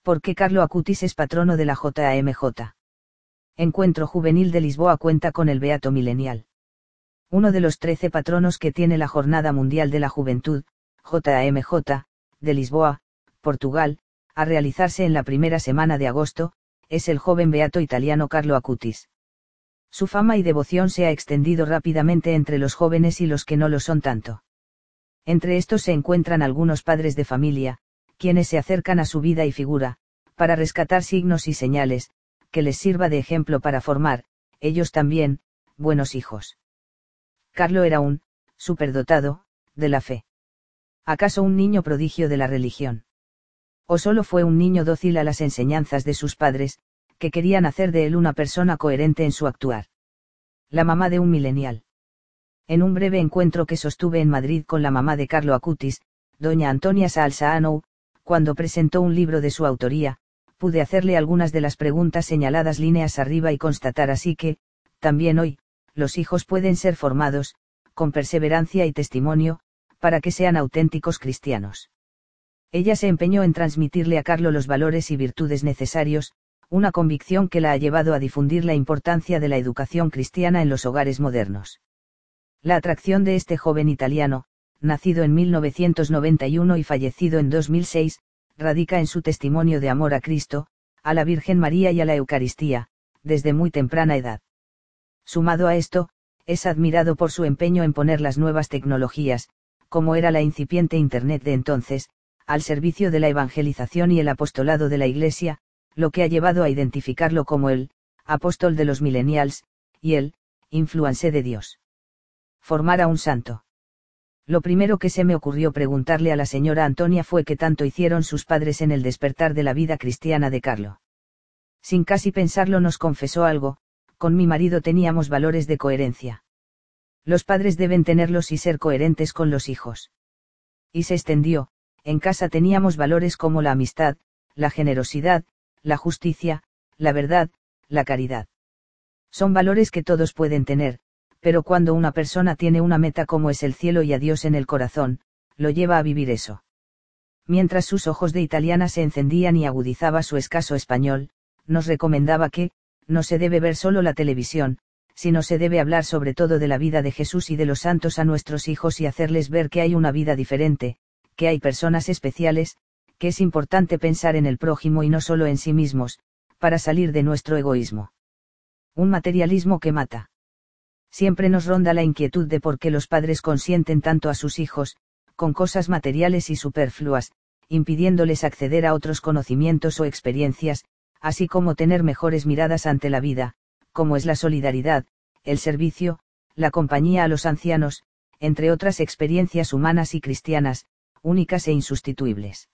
¿Por qué Carlo Acutis es patrono de la JAMJ? Encuentro Juvenil de Lisboa cuenta con el Beato Milenial. Uno de los 13 patronos que tiene la Jornada Mundial de la Juventud, JAMJ, de Lisboa, Portugal, a realizarse en la primera semana de agosto, es el joven beato italiano Carlo Acutis. Su fama y devoción se ha extendido rápidamente entre los jóvenes y los que no lo son tanto. Entre estos se encuentran algunos padres de familia, quienes se acercan a su vida y figura, para rescatar signos y señales, que les sirva de ejemplo para formar, ellos también, buenos hijos. Carlo era un superdotado de la fe. ¿Acaso un niño prodigio de la religión? ¿O solo fue un niño dócil a las enseñanzas de sus padres, que querían hacer de él una persona coherente en su actuar? La mamá de un millennial. En un breve encuentro que sostuve en Madrid con la mamá de Carlo Acutis, doña Antonia Salsaano, cuando presentó un libro de su autoría, pude hacerle algunas de las preguntas señaladas líneas arriba y constatar así que, también hoy, los hijos pueden ser formados, con perseverancia y testimonio, para que sean auténticos cristianos. Ella se empeñó en transmitirle a Carlo los valores y virtudes necesarios, una convicción que la ha llevado a difundir la importancia de la educación cristiana en los hogares modernos. La atracción de este joven italiano, nacido en 1991 y fallecido en 2006, radica en su testimonio de amor a Cristo, a la Virgen María y a la Eucaristía, desde muy temprana edad. Sumado a esto, es admirado por su empeño en poner las nuevas tecnologías, como era la incipiente Internet de entonces, al servicio de la evangelización y el apostolado de la Iglesia, lo que ha llevado a identificarlo como el apóstol de los millennials, y el influencer de Dios. Formar a un santo. Lo primero que se me ocurrió preguntarle a la señora Antonia fue qué tanto hicieron sus padres en el despertar de la vida cristiana de Carlo. Sin casi pensarlo nos confesó algo: con mi marido teníamos valores de coherencia. Los padres deben tenerlos y ser coherentes con los hijos. Y se extendió: en casa teníamos valores como la amistad, la generosidad, la justicia, la verdad, la caridad. Son valores que todos pueden tener, pero cuando una persona tiene una meta como es el cielo y a Dios en el corazón, lo lleva a vivir eso. Mientras sus ojos de italiana se encendían y agudizaba su escaso español, nos recomendaba que, no se debe ver solo la televisión, sino se debe hablar sobre todo de la vida de Jesús y de los santos a nuestros hijos y hacerles ver que hay una vida diferente, que hay personas especiales, que es importante pensar en el prójimo y no solo en sí mismos, para salir de nuestro egoísmo. Un materialismo que mata. Siempre nos ronda la inquietud de por qué los padres consienten tanto a sus hijos, con cosas materiales y superfluas, impidiéndoles acceder a otros conocimientos o experiencias, así como tener mejores miradas ante la vida, como es la solidaridad, el servicio, la compañía a los ancianos, entre otras experiencias humanas y cristianas, únicas e insustituibles.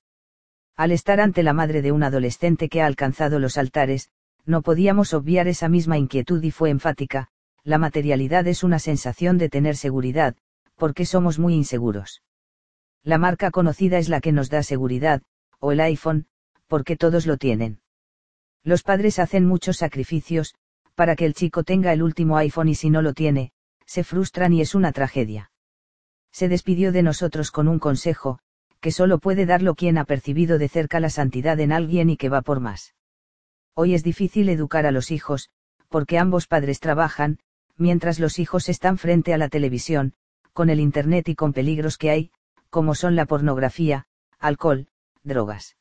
Al estar ante la madre de un adolescente que ha alcanzado los altares, no podíamos obviar esa misma inquietud y fue enfática: la materialidad es una sensación de tener seguridad, porque somos muy inseguros. La marca conocida es la que nos da seguridad, o el iPhone, porque todos lo tienen. Los padres hacen muchos sacrificios, para que el chico tenga el último iPhone y si no lo tiene, se frustran y es una tragedia. Se despidió de nosotros con un consejo, que solo puede darlo quien ha percibido de cerca la santidad en alguien y que va por más. Hoy es difícil educar a los hijos, porque ambos padres trabajan, mientras los hijos están frente a la televisión, con el Internet y con peligros que hay, como son la pornografía, alcohol, drogas.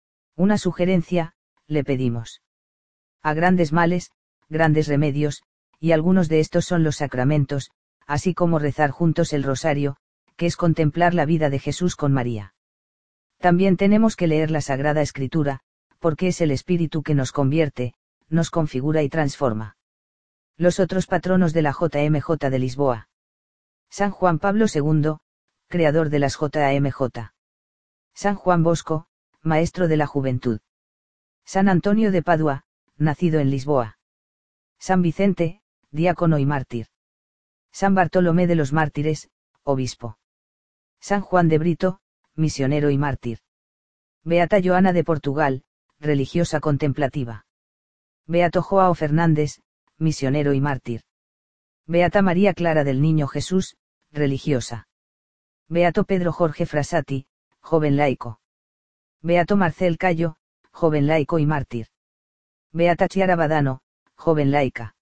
Una sugerencia, le pedimos. A grandes males, grandes remedios, y algunos de estos son los sacramentos, así como rezar juntos el rosario, que es contemplar la vida de Jesús con María. También tenemos que leer la Sagrada Escritura, porque es el Espíritu que nos convierte, nos configura y transforma. Los otros patronos de la JMJ de Lisboa. San Juan Pablo II, creador de las JMJ. San Juan Bosco, maestro de la juventud. San Antonio de Padua, nacido en Lisboa. San Vicente, diácono y mártir. San Bartolomé de los Mártires, obispo. San Juan de Brito, misionero y mártir. Beata Joana de Portugal, religiosa contemplativa. Beato Joao Fernández, misionero y mártir. Beata María Clara del Niño Jesús, religiosa. Beato Pedro Jorge Frassati, joven laico. Beato Marcel Cayo, joven laico y mártir. Beata Chiara Badano, joven laica.